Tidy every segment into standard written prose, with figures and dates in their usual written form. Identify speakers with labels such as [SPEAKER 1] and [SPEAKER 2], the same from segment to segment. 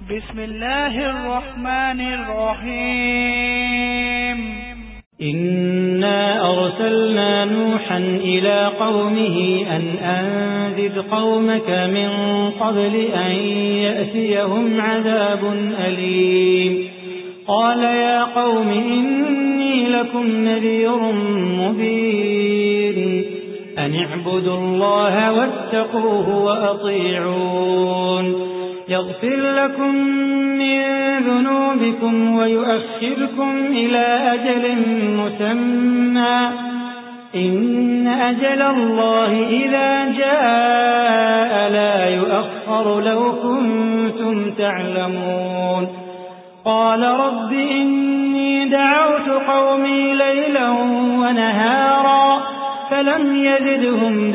[SPEAKER 1] بسم الله الرحمن الرحيم
[SPEAKER 2] إنا أرسلنا نوحا إلى قومه أن أنذر قومك من قبل أن يأتيهم عذاب أليم قال يا قوم إني لكم نذير مبين أن اعبدوا الله واتقوه وأطيعون يغفر لكم من ذنوبكم ويؤخركم إلى أجل مسمى إن أجل الله إذا جاء لا يؤخر لو كنتم تعلمون قال رب إني دعوت قومي ليلا ونهارا فلم يزدهم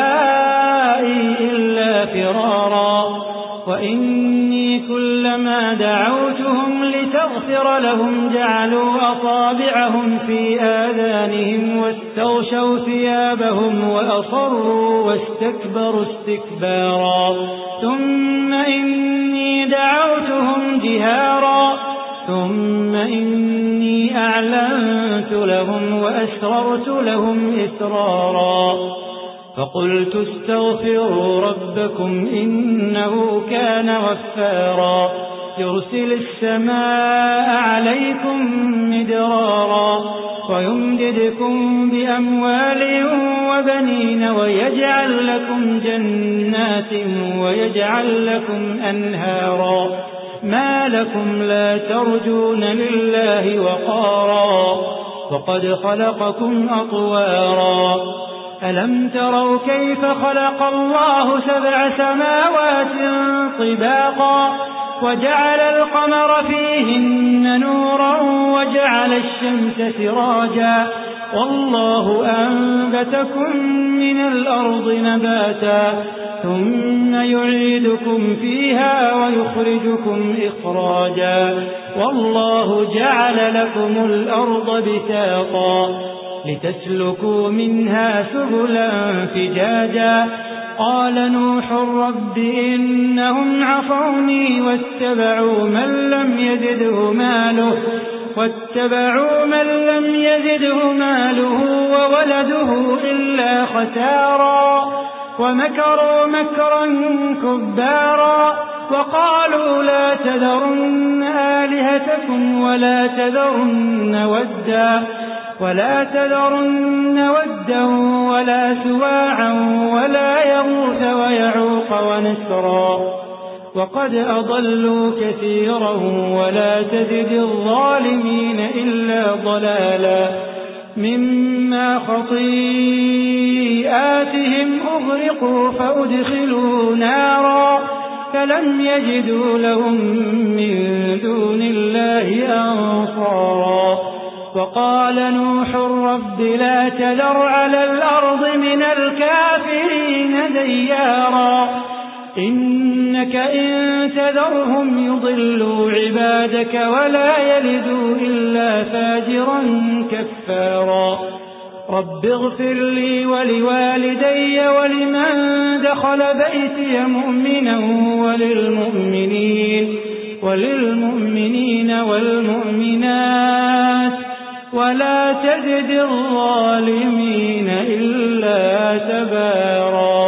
[SPEAKER 2] دعائي إلا فرارا وإني كلما دعوتهم لتغفر لهم جعلوا أصابعهم في آذانهم واستغشوا ثيابهم وأصروا واستكبروا استكبارا ثم إني دعوتهم جهارا ثم إني أعلنت لهم وأسررت لهم إسرارا فقلت استغفروا ربكم إنه كان غفارا يرسل السماء عليكم مدرارا ويمددكم بأموال وبنين ويجعل لكم جنات ويجعل لكم أنهارا ما لكم لا ترجون لله وقارا وقد خلقكم أطوارا ألم تروا كيف خلق الله 7 سماوات طباقا وجعل القمر فيهن نورا وجعل الشمس سراجا والله أنبتكم من الأرض نباتا ثم يعيدكم فيها ويخرجكم إخراجا والله جعل لكم الأرض بساطا لتسلكوا منها سبلا فجاجا قال نوح رب إنهم عصوني واتبعوا من لم يزده ماله وولده إلا خسارا ومكروا مكرا كبارا وقالوا لا تذرن آلهتكم ولا تذرن ودا ولا سواعا ولا يغوث ويعوق ونسرا وقد أضلوا كثيرا ولا تزد الظالمين إلا ضلالا مما خطيئاتهم أغرقوا فأدخلوا نارا فلم يجدوا لهم من دون الله أنصارا وقال نوح رب لا تذر على الأرض من الكافرين ديارا إنك إن تذرهم يضلوا عبادك ولا يلدوا إلا فاجرا كفارا رب اغفر لي ولوالدي ولمن دخل بيتي مؤمنا وللمؤمنين والمؤمنات ولا تزد الظالمين إلا تبارا.